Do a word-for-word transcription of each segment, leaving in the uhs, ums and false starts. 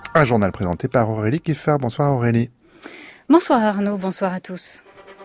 Un journal présenté par Aurélie Kieffer. Bonsoir Aurélie. Bonsoir Arnaud, bonsoir à tous.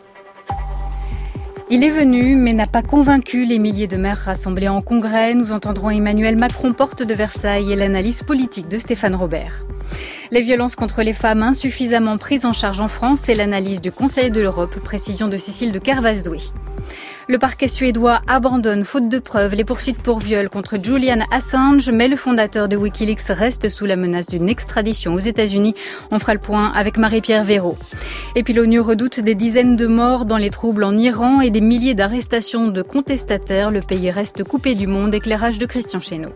Il est venu, mais n'a pas convaincu les milliers de maires rassemblés en congrès. Nous entendrons Emmanuel Macron, porte de Versailles, et l'analyse politique de Stéphane Robert. Les violences contre les femmes insuffisamment prises en charge en France, c'est l'analyse du Conseil de l'Europe, précision de Cécile de Kervasdoué. Le parquet suédois abandonne, faute de preuves, les poursuites pour viol contre Julian Assange, mais le fondateur de Wikileaks reste sous la menace d'une extradition aux États-Unis. On fera le point avec Marie-Pierre Véraud. Et puis l'ONU redoute des dizaines de morts dans les troubles en Iran et des milliers d'arrestations de contestataires. Le pays reste coupé du monde. Éclairage de Christian Chesneau.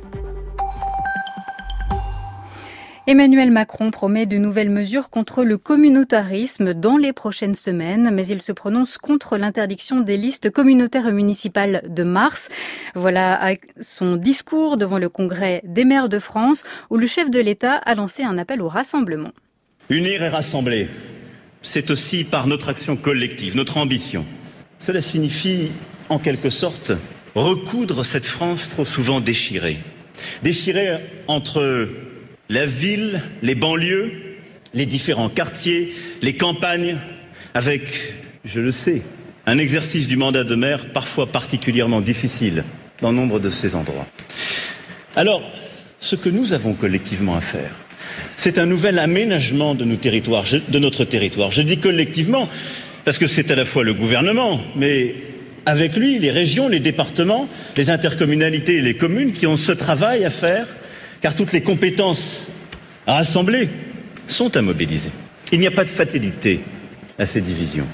Emmanuel Macron promet de nouvelles mesures contre le communautarisme dans les prochaines semaines, mais il se prononce contre l'interdiction des listes communautaires municipales de mars. Voilà son discours devant le Congrès des maires de France, où le chef de l'État a lancé un appel au rassemblement. Unir et rassembler, c'est aussi par notre action collective, notre ambition. Cela signifie, en quelque sorte, recoudre cette France trop souvent déchirée. Déchirée entre la ville, les banlieues, les différents quartiers, les campagnes, avec, je le sais, un exercice du mandat de maire parfois particulièrement difficile dans nombre de ces endroits. Alors, ce que nous avons collectivement à faire, c'est un nouvel aménagement de nos territoires, de notre territoire. Je dis collectivement parce que c'est à la fois le gouvernement, mais avec lui, les régions, les départements, les intercommunalités et les communes qui ont ce travail à faire, car toutes les compétences à rassembler sont à mobiliser. Il n'y a pas de fatalité à ces divisions.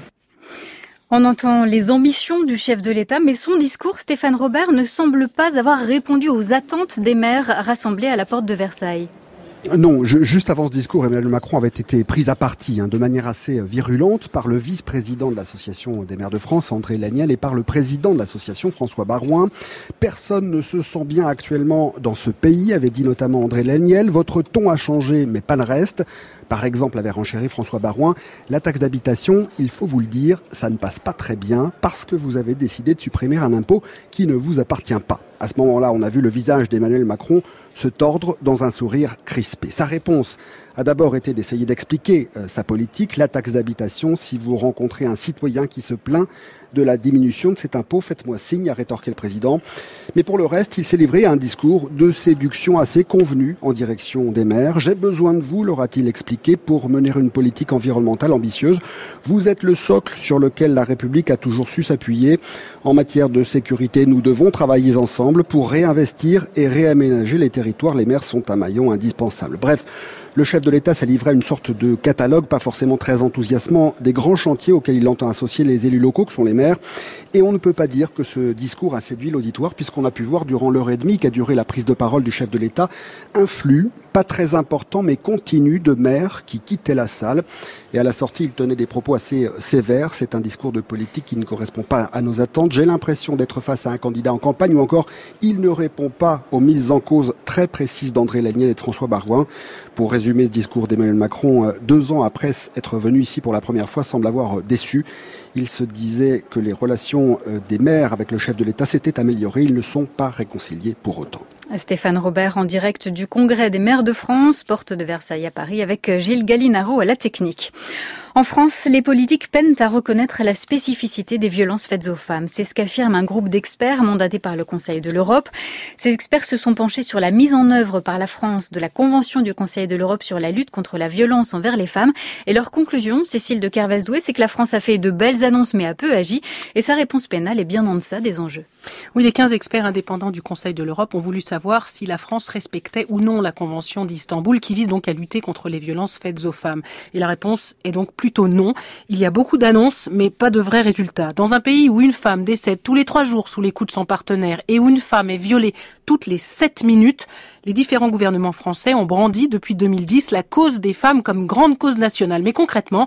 On entend les ambitions du chef de l'État, mais son discours, Stéphane Robert, ne semble pas avoir répondu aux attentes des maires rassemblés à la porte de Versailles. Non, je, juste avant ce discours, Emmanuel Macron avait été pris à partie hein, de manière assez virulente par le vice-président de l'Association des maires de France, André Laniel, et par le président de l'association, François Baroin. Personne ne se sent bien actuellement dans ce pays, avait dit notamment André Laniel. Votre ton a changé, mais pas le reste. Par exemple, avait renchéri François Baroin, la taxe d'habitation, il faut vous le dire, ça ne passe pas très bien parce que vous avez décidé de supprimer un impôt qui ne vous appartient pas. À ce moment-là, on a vu le visage d'Emmanuel Macron se tordre dans un sourire crispé. Sa réponse a d'abord été d'essayer d'expliquer euh, sa politique, la taxe d'habitation. Si vous rencontrez un citoyen qui se plaint de la diminution de cet impôt, faites-moi signe, a rétorqué le président. Mais pour le reste, il s'est livré à un discours de séduction assez convenu en direction des maires. J'ai besoin de vous, leur a-t-il expliqué, pour mener une politique environnementale ambitieuse. Vous êtes le socle sur lequel la République a toujours su s'appuyer. En matière de sécurité, nous devons travailler ensemble pour réinvestir et réaménager les territoires. Les maires sont un maillon indispensable. Bref, le chef de l'État s'est livré à une sorte de catalogue, pas forcément très enthousiasmant, des grands chantiers auxquels il entend associer les élus locaux, que sont les maires. Et on ne peut pas dire que ce discours a séduit l'auditoire, puisqu'on a pu voir durant l'heure et demie qu'a duré la prise de parole du chef de l'État, un flux, pas très important, mais continu, de maires qui quittaient la salle. Et à la sortie, il tenait des propos assez sévères. C'est un discours de politique qui ne correspond pas à nos attentes. J'ai l'impression d'être face à un candidat en campagne, ou encore, il ne répond pas aux mises en cause très précises d'André Laniel et de François Baroin. Pour résumer ce discours d'Emmanuel Macron, deux ans après être venu ici pour la première fois, semble avoir déçu. Il se disait que les relations des maires avec le chef de l'État s'étaient améliorées. Ils ne sont pas réconciliés pour autant. Stéphane Robert en direct du Congrès des maires de France, porte de Versailles à Paris, avec Gilles Gallinaro à la technique. En France, les politiques peinent à reconnaître la spécificité des violences faites aux femmes. C'est ce qu'affirme un groupe d'experts mandaté par le Conseil de l'Europe. Ces experts se sont penchés sur la mise en œuvre par la France de la Convention du Conseil de l'Europe sur la lutte contre la violence envers les femmes. Et leur conclusion, Cécile de Kervasdoué, c'est que la France a fait de belles annonces mais a peu agi. Et sa réponse pénale est bien en deçà des enjeux. Oui, les quinze experts indépendants du Conseil de l'Europe ont voulu savoir si la France respectait ou non la Convention d'Istanbul qui vise donc à lutter contre les violences faites aux femmes. Et la réponse est donc plutôt non. Il y a beaucoup d'annonces, mais pas de vrais résultats. Dans un pays où une femme décède tous les trois jours sous les coups de son partenaire et où une femme est violée toutes les sept minutes, les différents gouvernements français ont brandi depuis deux mille dix la cause des femmes comme grande cause nationale. Mais concrètement,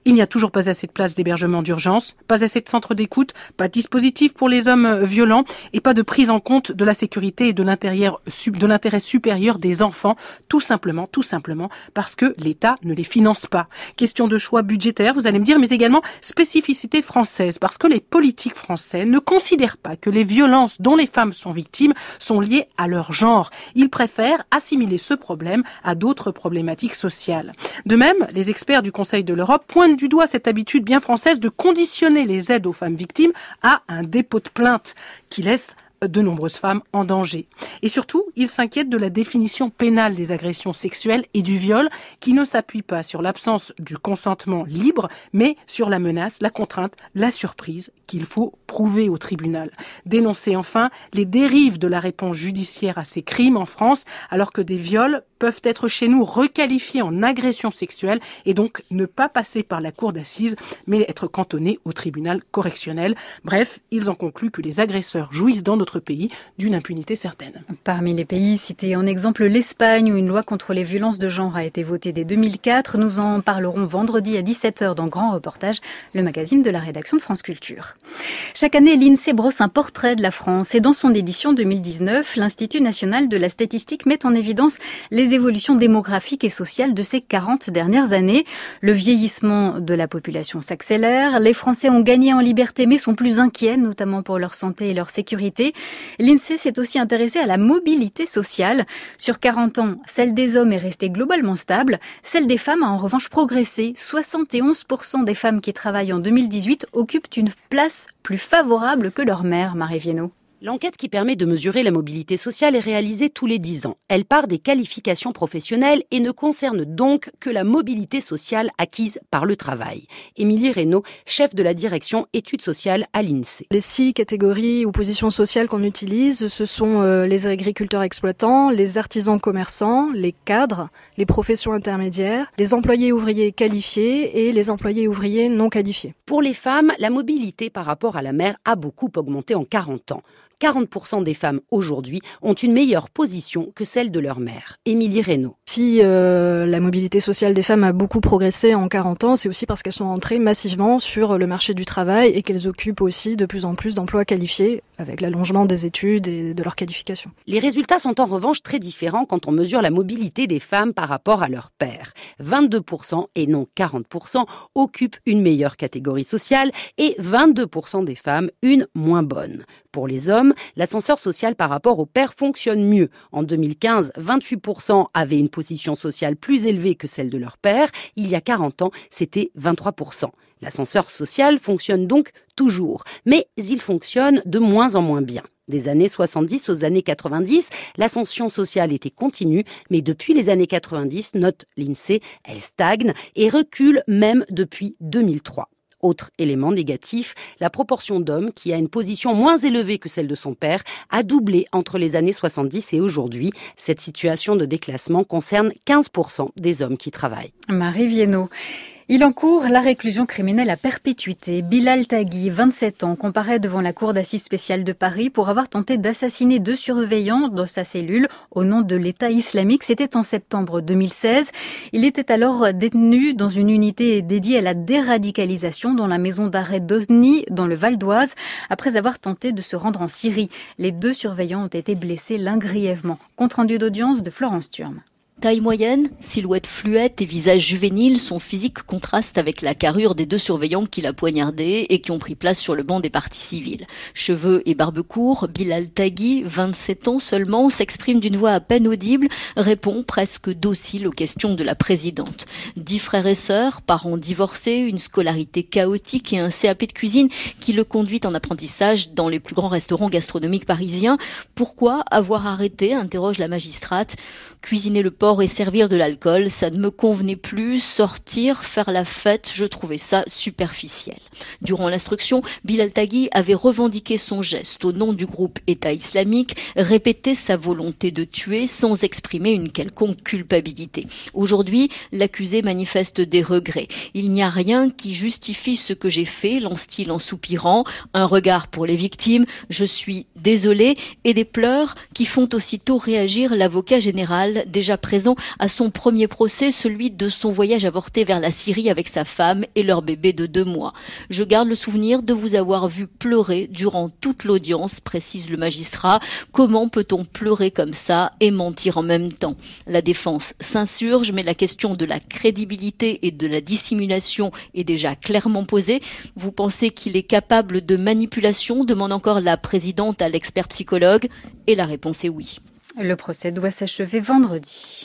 Il n'y a toujours pas assez de places d'hébergement d'urgence, pas assez de centres d'écoute, pas de dispositifs pour les hommes violents et pas de prise en compte de la sécurité et de l'intérêt, de l'intérêt supérieur des enfants, tout simplement, tout simplement parce que l'État ne les finance pas. Question de choix budgétaire, vous allez me dire, mais également spécificité française, parce que les politiques français ne considèrent pas que les violences dont les femmes sont victimes sont liées à leur genre. Ils préfèrent assimiler ce problème à d'autres problématiques sociales. De même, les experts du Conseil de l'Europe pointent du doigt cette habitude bien française de conditionner les aides aux femmes victimes à un dépôt de plainte qui laisse de nombreuses femmes en danger. Et surtout, ils s'inquiètent de la définition pénale des agressions sexuelles et du viol qui ne s'appuie pas sur l'absence du consentement libre, mais sur la menace, la contrainte, la surprise qu'il faut prouver au tribunal. Dénoncer enfin les dérives de la réponse judiciaire à ces crimes en France, alors que des viols peuvent être chez nous requalifiés en agression sexuelle et donc ne pas passer par la cour d'assises, mais être cantonnés au tribunal correctionnel. Bref, ils en concluent que les agresseurs jouissent dans notre pays d'une impunité certaine. Parmi les pays cités en exemple, l'Espagne, où une loi contre les violences de genre a été votée dès deux mille quatre. Nous en parlerons vendredi à dix-sept heures dans Grand Reportage, le magazine de la rédaction de France Culture. Chaque année, l'INSEE brosse un portrait de la France et dans son édition deux mille dix-neuf, l'Institut national de la statistique met en évidence les évolutions démographiques et sociales de ces quarante dernières années. Le vieillissement de la population s'accélère, les Français ont gagné en liberté mais sont plus inquiets, notamment pour leur santé et leur sécurité. L'INSEE s'est aussi intéressé à la mobilité sociale. Sur quarante ans, celle des hommes est restée globalement stable. Celle des femmes a en revanche progressé. soixante et onze pour cent des femmes qui travaillent en deux mille dix-huit occupent une place plus favorable que leur mère, Marie Viennot. L'enquête qui permet de mesurer la mobilité sociale est réalisée tous les dix ans. Elle part des qualifications professionnelles et ne concerne donc que la mobilité sociale acquise par le travail. Émilie Reynaud, chef de la direction études sociales à l'INSEE. Les six catégories ou positions sociales qu'on utilise, ce sont euh, les agriculteurs exploitants, les artisans commerçants, les cadres, les professions intermédiaires, les employés ouvriers qualifiés et les employés ouvriers non qualifiés. Pour les femmes, la mobilité par rapport à la mère a beaucoup augmenté en quarante ans. quarante pour cent des femmes aujourd'hui ont une meilleure position que celle de leur mère. Émilie Reynaud. Si euh, la mobilité sociale des femmes a beaucoup progressé en quarante ans, c'est aussi parce qu'elles sont entrées massivement sur le marché du travail et qu'elles occupent aussi de plus en plus d'emplois qualifiés avec l'allongement des études et de leur qualification. Les résultats sont en revanche très différents quand on mesure la mobilité des femmes par rapport à leur père. vingt-deux pour cent et non quarante pour cent occupent une meilleure catégorie sociale et vingt-deux pour cent des femmes une moins bonne. Pour les hommes, l'ascenseur social par rapport au père fonctionne mieux. En deux mille quinze, vingt-huit pour cent avaient une position sociale plus élevée que celle de leur père. Il y a quarante ans, c'était vingt-trois pour cent. L'ascenseur social fonctionne donc toujours, mais il fonctionne de moins en moins bien. Des années soixante-dix aux années quatre-vingt-dix, l'ascension sociale était continue, mais depuis les années quatre-vingt-dix, note l'INSEE, elle stagne et recule même depuis deux mille trois. Autre élément négatif, la proportion d'hommes qui a une position moins élevée que celle de son père a doublé entre les années soixante-dix et aujourd'hui. Cette situation de déclassement concerne quinze pour cent des hommes qui travaillent. Marie Viennot. Il encourt la réclusion criminelle à perpétuité. Bilal Taghi, vingt-sept ans, comparaît devant la cour d'assises spéciale de Paris pour avoir tenté d'assassiner deux surveillants dans sa cellule au nom de l'État islamique. C'était en septembre deux mille seize. Il était alors détenu dans une unité dédiée à la déradicalisation dans la maison d'arrêt d'Osny, dans le Val d'Oise, après avoir tenté de se rendre en Syrie. Les deux surveillants ont été blessés, l'un grièvement. Compte rendu d'audience de Florence Thurme. Taille moyenne, silhouette fluette et visage juvénile, son physique contraste avec la carrure des deux surveillants qui l'a poignardé et qui ont pris place sur le banc des parties civiles. Cheveux et barbe courts, Bilal Taghi, vingt-sept ans seulement, s'exprime d'une voix à peine audible, répond presque docile aux questions de la présidente. Dix frères et sœurs, parents divorcés, une scolarité chaotique et un C A P de cuisine qui le conduit en apprentissage dans les plus grands restaurants gastronomiques parisiens. Pourquoi avoir arrêté, interroge la magistrate. Cuisiner le porc et servir de l'alcool, ça ne me convenait plus. Sortir, faire la fête, je trouvais ça superficiel. Durant l'instruction, Bilal Taghi avait revendiqué son geste au nom du groupe État islamique, répété sa volonté de tuer sans exprimer une quelconque culpabilité. Aujourd'hui, l'accusé manifeste des regrets. Il n'y a rien qui justifie ce que j'ai fait, lance-t-il en soupirant. Un regard pour les victimes. Je suis désolé et des pleurs qui font aussitôt réagir l'avocat général déjà présent à son premier procès, celui de son voyage avorté vers la Syrie avec sa femme et leur bébé de deux mois. Je garde le souvenir de vous avoir vu pleurer durant toute l'audience, précise le magistrat. Comment peut-on pleurer comme ça et mentir en même temps ? La défense s'insurge, mais la question de la crédibilité et de la dissimulation est déjà clairement posée. Vous pensez qu'il est capable de manipulation ? Demande encore la présidente à l'expert psychologue. Et la réponse est oui. Le procès doit s'achever vendredi.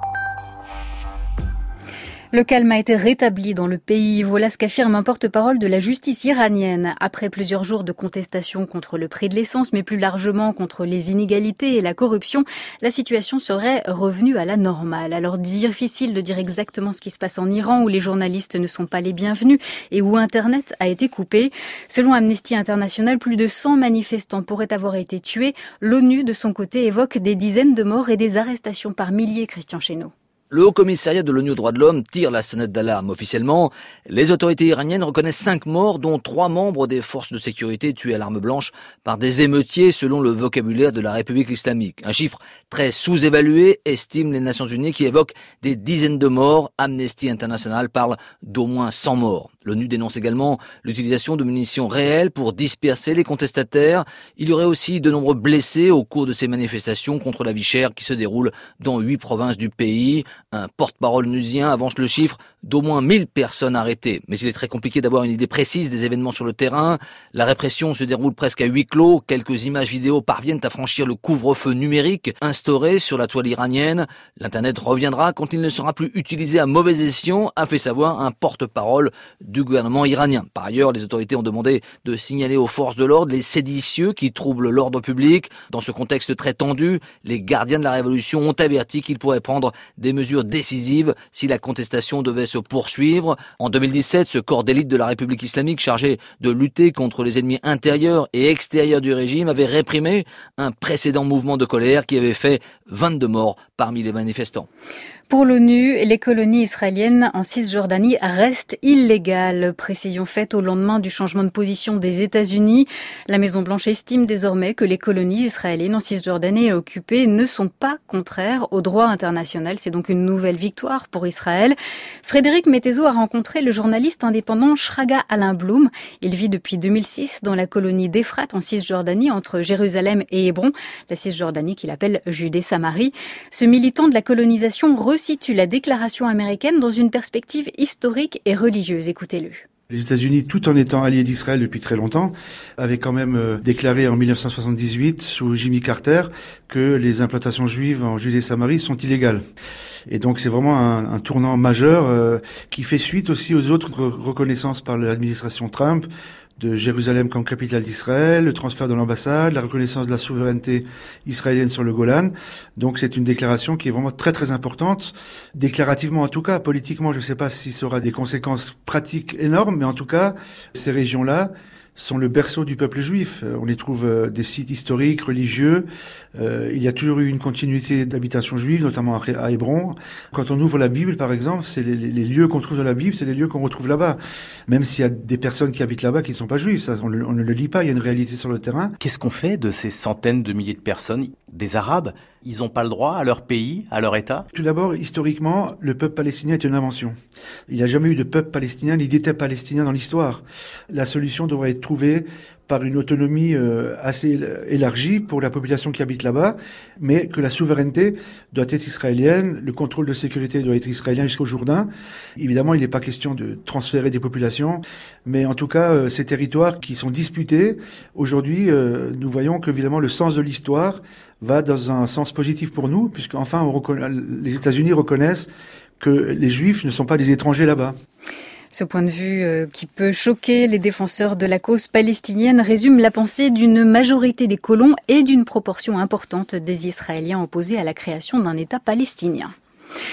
Le calme a été rétabli dans le pays. Voilà ce qu'affirme un porte-parole de la justice iranienne. Après plusieurs jours de contestation contre le prix de l'essence, mais plus largement contre les inégalités et la corruption, la situation serait revenue à la normale. Alors difficile de dire exactement ce qui se passe en Iran, où les journalistes ne sont pas les bienvenus et où Internet a été coupé. Selon Amnesty International, plus de cent manifestants pourraient avoir été tués. L'ONU, de son côté, évoque des dizaines de morts et des arrestations par milliers. Christian Chesneau. Le Haut-Commissariat de l'ONU aux droits de l'homme tire la sonnette d'alarme. Officiellement, les autorités iraniennes reconnaissent cinq morts, dont trois membres des forces de sécurité tués à l'arme blanche par des émeutiers, selon le vocabulaire de la République islamique. Un chiffre très sous-évalué, estiment les Nations Unies, qui évoquent des dizaines de morts. Amnesty International parle d'au moins cent morts. L'ONU dénonce également l'utilisation de munitions réelles pour disperser les contestataires. Il y aurait aussi de nombreux blessés au cours de ces manifestations contre la vie chère qui se déroulent dans huit provinces du pays. Un porte-parole onusien avance le chiffre d'au moins mille personnes arrêtées. Mais il est très compliqué d'avoir une idée précise des événements sur le terrain. La répression se déroule presque à huis clos. Quelques images vidéo parviennent à franchir le couvre-feu numérique instauré sur la toile iranienne. L'Internet reviendra quand il ne sera plus utilisé à mauvais escient, a fait savoir un porte-parole du gouvernement iranien. Par ailleurs, les autorités ont demandé de signaler aux forces de l'ordre les séditieux qui troublent l'ordre public. Dans ce contexte très tendu, les gardiens de la révolution ont averti qu'ils pourraient prendre des mesures décisives si la contestation devait se poursuivre. En deux mille dix-sept, ce corps d'élite de la République islamique chargé de lutter contre les ennemis intérieurs et extérieurs du régime avait réprimé un précédent mouvement de colère qui avait fait vingt-deux morts parmi les manifestants. Pour l'ONU, les colonies israéliennes en Cisjordanie restent illégales. Précision faite au lendemain du changement de position des États-Unis. La Maison-Blanche estime désormais que les colonies israéliennes en Cisjordanie occupées ne sont pas contraires au droit international. C'est donc une nouvelle victoire pour Israël. Frédéric Mettezo a rencontré le journaliste indépendant Shraga Alain Blum. Il vit depuis deux mille six dans la colonie d'Ephrate en Cisjordanie entre Jérusalem et Hébron. La Cisjordanie qu'il appelle Judée-Samarie. Ce militant de la colonisation resitue la déclaration américaine dans une perspective historique et religieuse. Écoutez-le. Les États-Unis, tout en étant alliés d'Israël depuis très longtemps, avaient quand même euh, déclaré en dix-neuf cent soixante-dix-huit, sous Jimmy Carter, que les implantations juives en Judée-Samarie sont illégales. Et donc c'est vraiment un, un tournant majeur euh, qui fait suite aussi aux autres re- reconnaissances par l'administration Trump, de Jérusalem comme capitale d'Israël, le transfert de l'ambassade, la reconnaissance de la souveraineté israélienne sur le Golan. Donc c'est une déclaration qui est vraiment très très importante, déclarativement en tout cas. Politiquement, je ne sais pas si ça aura des conséquences pratiques énormes, mais en tout cas, ces régions-là sont le berceau du peuple juif. On y trouve des sites historiques, religieux. Euh, il y a toujours eu une continuité d'habitation juive, notamment à Hébron. Quand on ouvre la Bible, par exemple, c'est les, les lieux qu'on trouve dans la Bible, c'est les lieux qu'on retrouve là-bas. Même s'il y a des personnes qui habitent là-bas qui ne sont pas juives, ça, on, le, on ne le lit pas, il y a une réalité sur le terrain. Qu'est-ce qu'on fait de ces centaines de milliers de personnes, des Arabes? Ils n'ont pas le droit à leur pays, à leur État? Tout d'abord, historiquement, le peuple palestinien est une invention. Il n'y a jamais eu de peuple palestinien ni d'État palestinien dans l'histoire. La solution devrait être trouvée par une autonomie euh, assez élargie pour la population qui habite là-bas, mais que la souveraineté doit être israélienne, le contrôle de sécurité doit être israélien jusqu'au Jourdain. Évidemment, il n'est pas question de transférer des populations, mais en tout cas, euh, ces territoires qui sont disputés, aujourd'hui, euh, nous voyons que évidemment le sens de l'histoire va dans un sens positif pour nous, puisqu'enfin on reconnaît, les États-Unis reconnaissent que les Juifs ne sont pas des étrangers là-bas. Ce point de vue euh, qui peut choquer les défenseurs de la cause palestinienne résume la pensée d'une majorité des colons et d'une proportion importante des Israéliens opposés à la création d'un État palestinien.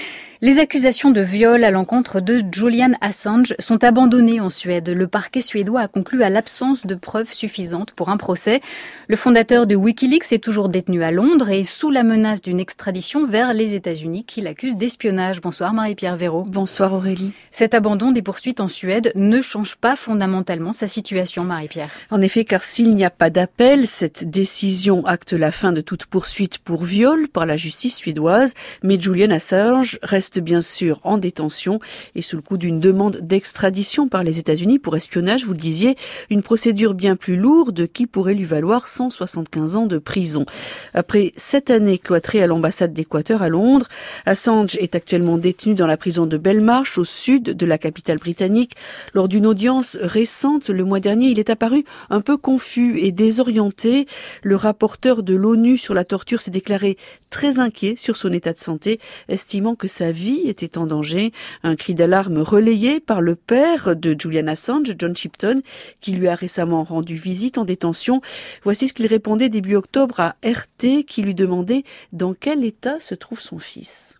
Les accusations de viol à l'encontre de Julian Assange sont abandonnées en Suède. Le parquet suédois a conclu à l'absence de preuves suffisantes pour un procès. Le fondateur de Wikileaks est toujours détenu à Londres et sous la menace d'une extradition vers les États-Unis qui l'accuse d'espionnage. Bonsoir Marie-Pierre Véraud. Bonsoir Aurélie. Cet abandon des poursuites en Suède ne change pas fondamentalement sa situation, Marie-Pierre. En effet, car s'il n'y a pas d'appel, cette décision acte la fin de toute poursuite pour viol par la justice suédoise. Mais Julian Assange reste bien sûr en détention et sous le coup d'une demande d'extradition par les États-Unis pour espionnage, vous le disiez, une procédure bien plus lourde qui pourrait lui valoir cent soixante-quinze ans de prison. Après sept années cloîtrées à l'ambassade d'Équateur à Londres, Assange est actuellement détenu dans la prison de Belmarsh au sud de la capitale britannique. Lors d'une audience récente, le mois dernier, il est apparu un peu confus et désorienté. Le rapporteur de l'ONU sur la torture s'est déclaré très inquiet sur son état de santé, estimant que sa vie était en danger. Un cri d'alarme relayé par le père de Julian Assange, John Shipton, qui lui a récemment rendu visite en détention. Voici ce qu'il répondait début octobre à R T, qui lui demandait dans quel état se trouve son fils.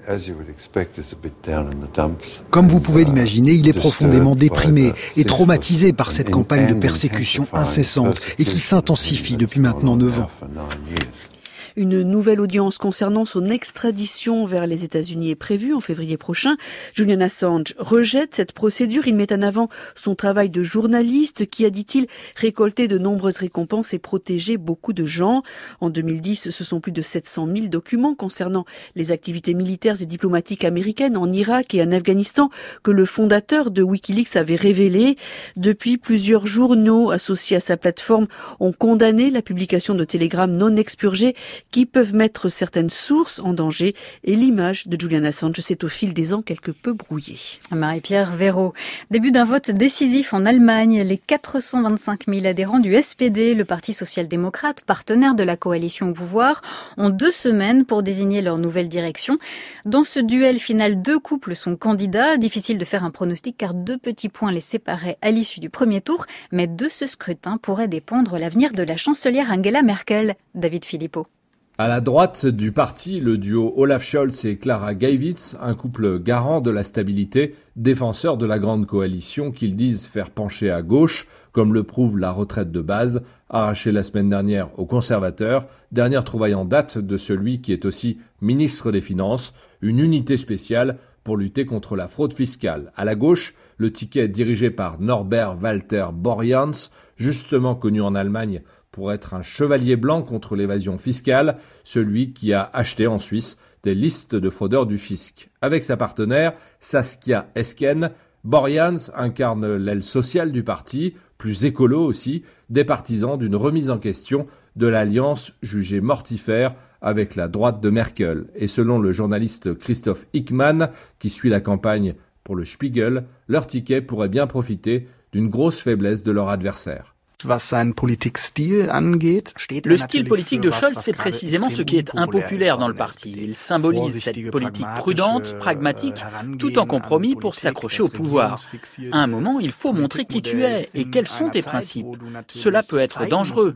Comme vous pouvez l'imaginer, il est profondément déprimé et traumatisé par cette campagne de persécution incessante et qui s'intensifie depuis maintenant neuf ans. Une nouvelle audience concernant son extradition vers les États-Unis est prévue en février prochain. Julian Assange rejette cette procédure. Il met en avant son travail de journaliste qui a, dit-il, récolté de nombreuses récompenses et protégé beaucoup de gens. En deux mille dix, ce sont plus de sept cent mille documents concernant les activités militaires et diplomatiques américaines en Irak et en Afghanistan que le fondateur de Wikileaks avait révélés. Depuis, plusieurs journaux associés à sa plateforme ont condamné la publication de télégrammes non expurgés qui peuvent mettre certaines sources en danger et l'image de Julian Assange s'est au fil des ans quelque peu brouillée. Marie-Pierre Véraud. Début d'un vote décisif en Allemagne. Les quatre cent vingt-cinq mille adhérents du S P D, le Parti social-démocrate, partenaire de la coalition au pouvoir, ont deux semaines pour désigner leur nouvelle direction. Dans ce duel final, deux couples sont candidats. Difficile de faire un pronostic car deux petits points les séparaient à l'issue du premier tour. Mais de ce scrutin pourrait dépendre l'avenir de la chancelière Angela Merkel. David Philippot. À la droite du parti, le duo Olaf Scholz et Clara Geiwitz, un couple garant de la stabilité, défenseur de la grande coalition qu'ils disent faire pencher à gauche, comme le prouve la retraite de base, arrachée la semaine dernière aux conservateurs, dernière trouvaille en date de celui qui est aussi ministre des Finances, une unité spéciale pour lutter contre la fraude fiscale. À la gauche, le ticket est dirigé par Norbert Walter Borjans, justement connu en Allemagne pour être un chevalier blanc contre l'évasion fiscale, celui qui a acheté en Suisse des listes de fraudeurs du fisc. Avec sa partenaire, Saskia Esken, Borjans incarne l'aile sociale du parti, plus écolo aussi, des partisans d'une remise en question de l'alliance jugée mortifère avec la droite de Merkel. Et selon le journaliste Christoph Hickmann, qui suit la campagne pour le Spiegel, leur ticket pourrait bien profiter d'une grosse faiblesse de leur adversaire. Le style politique de Scholz, c'est précisément ce qui est impopulaire dans le parti. Il symbolise cette politique prudente, pragmatique, tout en compromis pour s'accrocher au pouvoir. À un moment, il faut montrer qui tu es et quels sont tes principes. Cela peut être dangereux.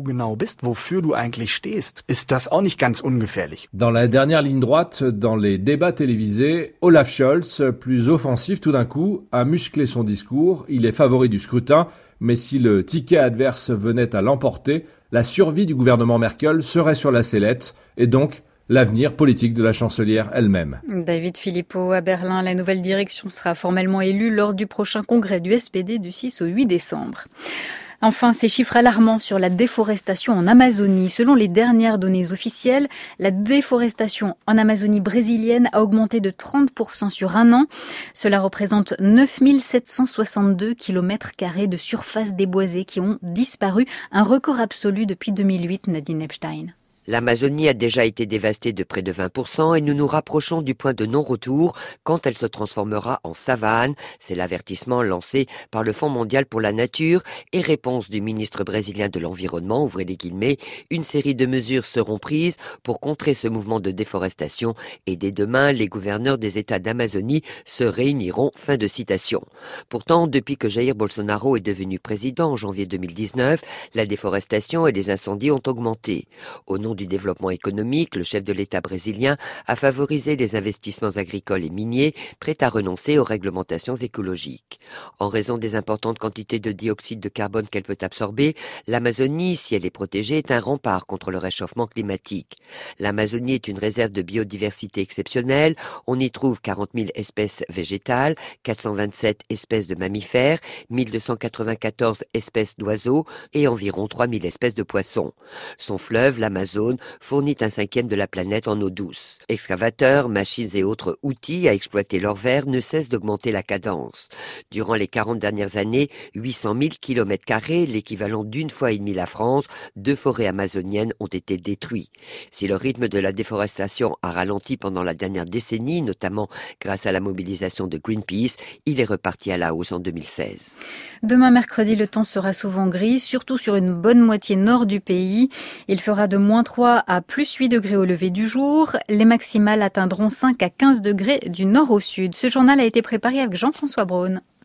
Dans la dernière ligne droite, dans les débats télévisés, Olaf Scholz, plus offensif tout d'un coup, a musclé son discours. Il est favori du scrutin. Mais si le ticket adverse venait à l'emporter, la survie du gouvernement Merkel serait sur la sellette et donc l'avenir politique de la chancelière elle-même. David Philippot à Berlin, la nouvelle direction sera formellement élue lors du prochain congrès du S P D du six au huit décembre. Enfin, ces chiffres alarmants sur la déforestation en Amazonie. Selon les dernières données officielles, la déforestation en Amazonie brésilienne a augmenté de trente pour cent sur un an. Cela représente neuf mille sept cent soixante-deux kilomètres carrés de surface déboisée qui ont disparu, un record absolu depuis deux mille huit, Nadine Epstein. L'Amazonie a déjà été dévastée de près de vingt pour cent et nous nous rapprochons du point de non-retour quand elle se transformera en savane. C'est l'avertissement lancé par le Fonds mondial pour la nature et réponse du ministre brésilien de l'Environnement, ouvrez les guillemets, une série de mesures seront prises pour contrer ce mouvement de déforestation et dès demain, les gouverneurs des États d'Amazonie se réuniront. Fin de citation. Pourtant, depuis que Jair Bolsonaro est devenu président en janvier deux mille dix-neuf, la déforestation et les incendies ont augmenté. Au nom du développement économique, le chef de l'État brésilien a favorisé les investissements agricoles et miniers, prêt à renoncer aux réglementations écologiques. En raison des importantes quantités de dioxyde de carbone qu'elle peut absorber, l'Amazonie, si elle est protégée, est un rempart contre le réchauffement climatique. L'Amazonie est une réserve de biodiversité exceptionnelle. On y trouve quarante mille espèces végétales, quatre cent vingt-sept espèces de mammifères, mille deux cent quatre-vingt-quatorze espèces d'oiseaux et environ trois mille espèces de poissons. Son fleuve, l'Amazone, fournit un cinquième de la planète en eau douce. Excavateurs, machines et autres outils à exploiter leur verre ne cessent d'augmenter la cadence. Durant les quarante dernières années, huit cent mille kilomètres carrés, l'équivalent d'une fois et demie la France, de forêts amazoniennes ont été détruits. Si le rythme de la déforestation a ralenti pendant la dernière décennie, notamment grâce à la mobilisation de Greenpeace, il est reparti à la hausse en deux mille seize. Demain mercredi, le temps sera souvent gris, surtout sur une bonne moitié nord du pays. Il fera de moins trois à plus huit degrés au lever du jour. Les maximales atteindront cinq à quinze degrés du nord au sud. Ce journal a été préparé avec Jean-François Braun.